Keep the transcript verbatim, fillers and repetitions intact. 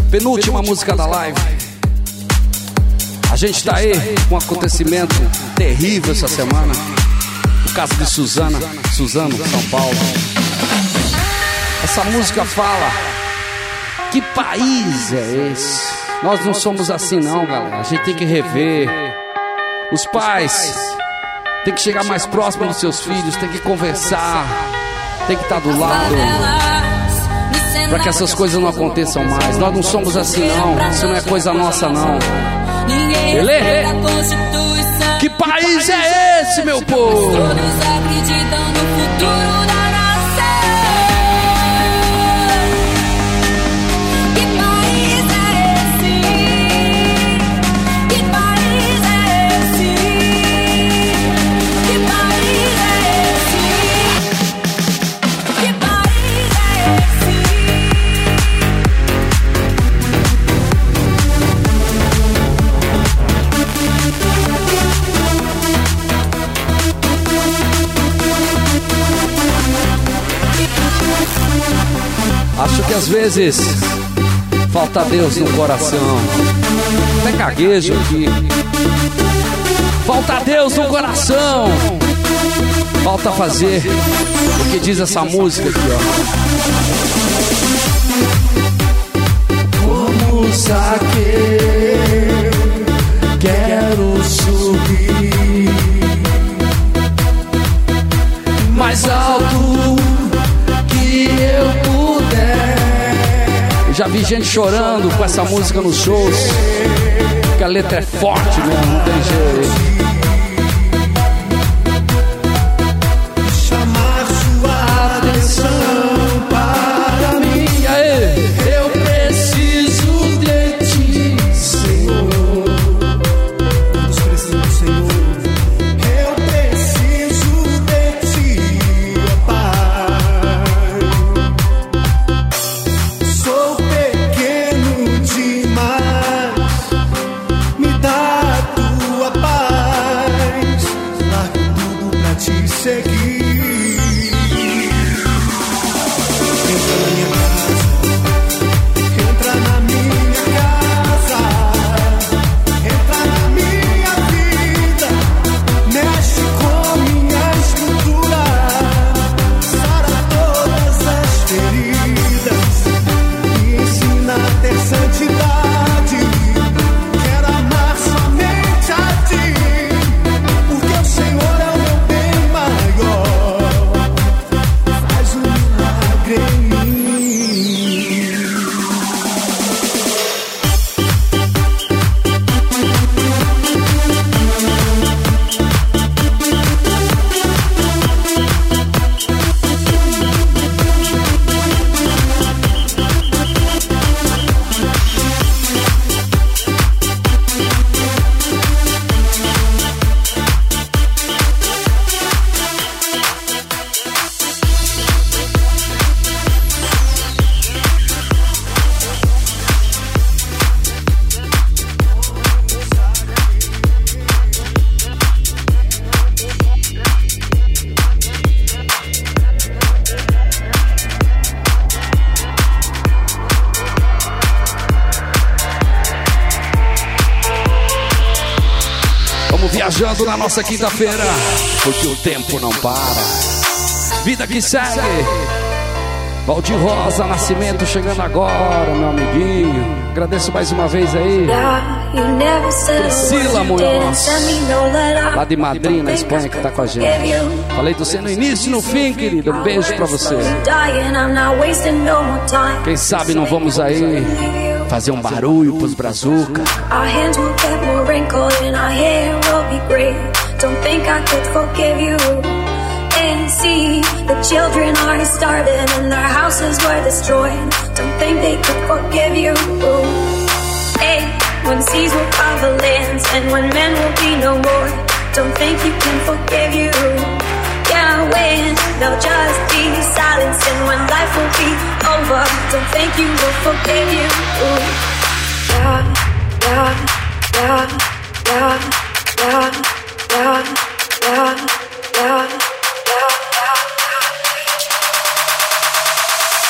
Penúltima música da live. A gente tá aí com um acontecimento terrível essa semana. O caso de Suzana, Suzano, São Paulo. Essa música fala: que país é esse? Nós não somos assim não, galera. A gente tem que rever. Os pais tem que chegar mais próximo dos seus filhos, tem que conversar, tem que estar do lado, para que essas coisas não aconteçam mais. Nós não somos assim não, isso não é coisa nossa não. Beleza? Que país é esse, meu povo? Todos acreditam no futuro da nação. Que país é esse? Que país é esse? Que país é esse? Que país é esse? Acho que às vezes falta Deus no coração. Até caguejo aqui. Falta Deus no coração. Falta fazer o que diz essa música aqui, ó. Como saque, quero subir mais alto que eu puder. Já vi gente chorando com essa música nos shows, porque a letra é forte mesmo, não tem jeito. Chamar sua atenção para mim. E aí? Eu preciso de ti, Senhor. Todos precisam do Senhor. Eu preciso de ti, ó Pai. Sou pequeno demais, me dá a tua paz. Largo tudo pra te seguir. Entra na minha casa, entra na minha casa, entra na minha vida, mexe com minha estrutura, sara todas as feridas, me ensina a ter santidade. Quero amar somente a ti, porque o Senhor é o meu bem maior. Faz um milagre em mim. Vamos viajando na nossa quinta-feira, porque o tempo não para. Vida que segue. Valdir Rosa Nascimento chegando agora, meu amiguinho. Agradeço mais uma vez aí. Priscila Munhoz, lá de Madrid, na Espanha, que tá com a gente. Falei do você no início e no fim, querido. Um beijo pra você. Quem sabe não vamos aí fazer um barulho pros brazuca. Our hands will get more wrinkled and our hair will be gray. Don't think I could forgive you. And see, the children are starving and their houses were destroyed. Don't think they could forgive you. Hey, when seas will cover lands and when men will be no more. Don't think you can forgive you. Yeah, when they'll just be silenced and when life will be over. Don't think you will forgive you. Yeah, yeah, yeah, yeah, yeah, yeah, yeah, yeah.